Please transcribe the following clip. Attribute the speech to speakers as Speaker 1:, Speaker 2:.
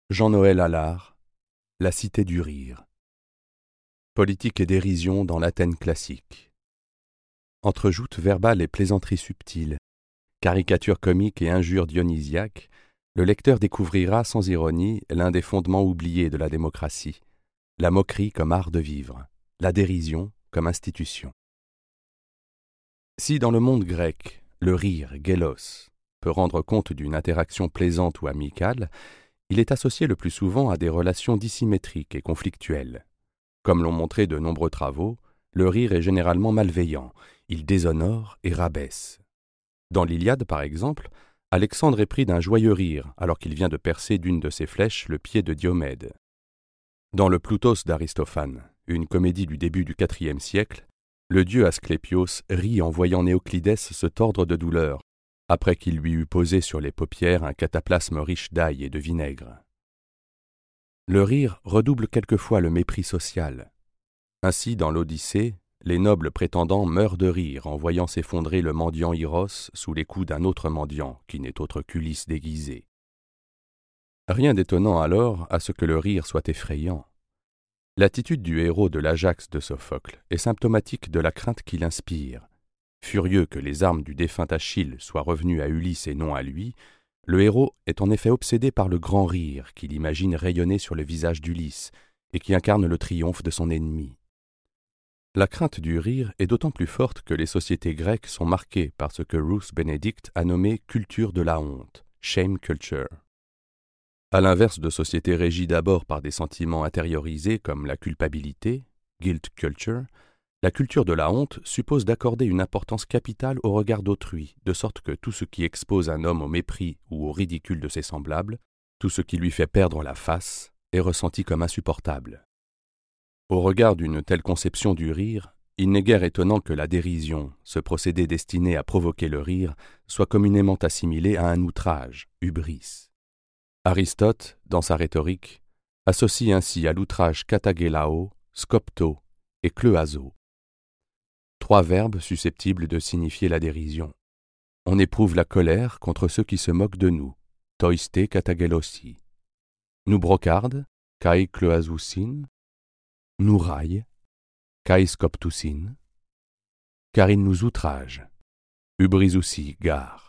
Speaker 1: Jean-Noël Allard, La Cité du Rire. Politique et dérision dans l'Athènes classique. Entre joutes verbales et plaisanteries subtiles, caricatures comiques et injures dionysiaques, le lecteur découvrira sans ironie l'un des fondements oubliés de la démocratie, la moquerie comme art de vivre, la dérision comme institution. Si dans le monde grec, le rire, gélos, peut rendre compte d'une interaction plaisante ou amicale, il est associé le plus souvent à des relations dissymétriques et conflictuelles. Comme l'ont montré de nombreux travaux, le rire est généralement malveillant, il déshonore et rabaisse. Dans l'Iliade, par exemple, Alexandre est pris d'un joyeux rire alors qu'il vient de percer d'une de ses flèches le pied de Diomède. Dans le Ploutos d'Aristophane, une comédie du début du IVe siècle, le dieu Asclépios rit en voyant Néoclidès se tordre de douleur, après qu'il lui eut posé sur les paupières un cataplasme riche d'ail et de vinaigre. Le rire redouble quelquefois le mépris social. Ainsi, dans l'Odyssée, les nobles prétendants meurent de rire en voyant s'effondrer le mendiant Iros sous les coups d'un autre mendiant, qui n'est autre qu'Ulysse déguisé. Rien d'étonnant alors à ce que le rire soit effrayant. L'attitude du héros de l'Ajax de Sophocle est symptomatique de la crainte qu'il inspire. Furieux que les armes du défunt Achille soient revenues à Ulysse et non à lui, le héros est en effet obsédé par le grand rire qu'il imagine rayonner sur le visage d'Ulysse et qui incarne le triomphe de son ennemi. La crainte du rire est d'autant plus forte que les sociétés grecques sont marquées par ce que Ruth Benedict a nommé « culture de la honte », « shame culture ». À l'inverse de sociétés régies d'abord par des sentiments intériorisés comme la culpabilité, « guilt culture », la culture de la honte suppose d'accorder une importance capitale au regard d'autrui, de sorte que tout ce qui expose un homme au mépris ou au ridicule de ses semblables, tout ce qui lui fait perdre la face, est ressenti comme insupportable. Au regard d'une telle conception du rire, il n'est guère étonnant que la dérision, ce procédé destiné à provoquer le rire, soit communément assimilé à un outrage, hubris. Aristote, dans sa rhétorique, associe ainsi à l'outrage katagélao, skopto et kleuazo. Trois verbes susceptibles de signifier la dérision. On éprouve la colère contre ceux qui se moquent de nous, toiste katagelosi. Nous brocarde, kai kleuazousin. Nous raille, kai skoptousin. Car ils nous outragent, ubrisousi gare.